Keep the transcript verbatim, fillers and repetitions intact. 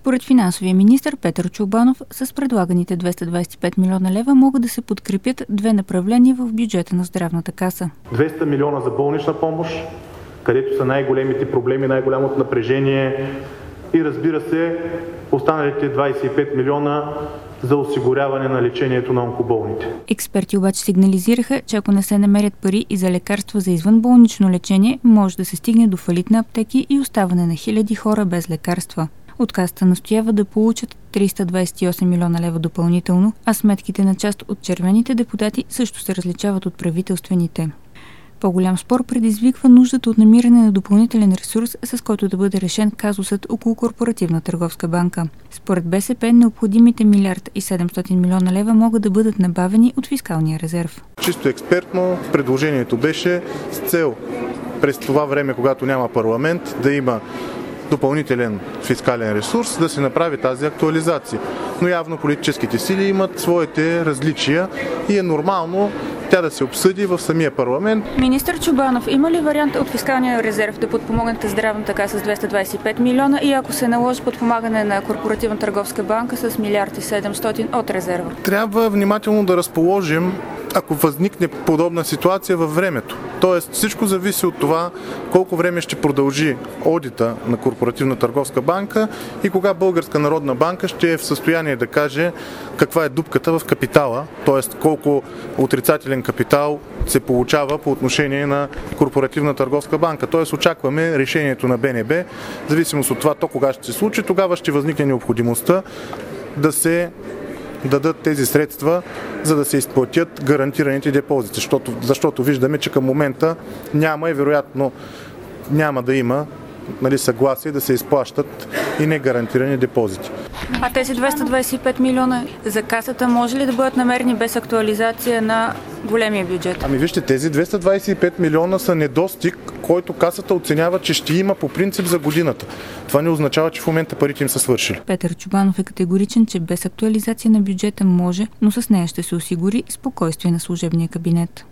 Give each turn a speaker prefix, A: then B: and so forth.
A: Според финансовия министър Петър Чобанов, с предлаганите двеста двадесет и пет милиона лева могат да се подкрепят две направления в бюджета на здравната каса.
B: двеста милиона за болнична помощ, където са най-големите проблеми, най-голямото напрежение, и разбира се, останалите двадесет и пет милиона за осигуряване на лечението на онкоболните.
A: Експерти обаче сигнализираха, че ако не се намерят пари и за лекарства за извънболнично лечение, може да се стигне до фалит на аптеки и оставане на хиляди хора без лекарства. От Касата настоява да получат триста двадесет и осем милиона лева допълнително, а сметките на част от червените депутати също се различават от правителствените. По-голям спор предизвиква нуждата от намиране на допълнителен ресурс, с който да бъде решен казусът около Корпоративна търговска банка. Според БСП необходимите милиард и седемстотин милиона лева могат да бъдат набавени от фискалния резерв.
C: Чисто експертно предложението беше с цел през това време, когато няма парламент, да има допълнителен фискален ресурс, да се направи тази актуализация. Но явно политическите сили имат своите различия и е нормално тя да се обсъди в самия парламент.
A: Министър Чобанов, има ли вариант от фискалния резерв да подпомогнете здравната каса с двеста двадесет и пет милиона и ако се наложи подпомагане на Корпоративна търговска банка с милиард и седемстотин от резерва?
C: Трябва внимателно да разположим, ако възникне подобна ситуация във времето. Тоест всичко зависи от това колко време ще продължи одита на Корпоративна търговска банка и кога Българска народна банка ще е в състояние да каже каква е дупката в капитала, т.е. колко отрицателен капитал се получава по отношение на Корпоративна търговска банка. Т.е. очакваме решението на Б Н Б, в зависимост от това то кога ще се случи, тогава ще възникне необходимостта да се дадат тези средства, за да се изплатят гарантираните депозити, защото, защото виждаме, че към момента няма и вероятно няма да има, нали, съгласие да се изплащат и негарантирани депозити.
A: А тези двеста двадесет и пет милиона за касата може ли да бъдат намерени без актуализация на големия бюджет?
C: Ами вижте, тези двеста двадесет и пет милиона са недостиг, който касата оценява, че ще има по принцип за годината. Това не означава, че в момента парите им са свършили.
A: Петър Чобанов е категоричен, че без актуализация на бюджета може, но с нея ще се осигури спокойствие на служебния кабинет.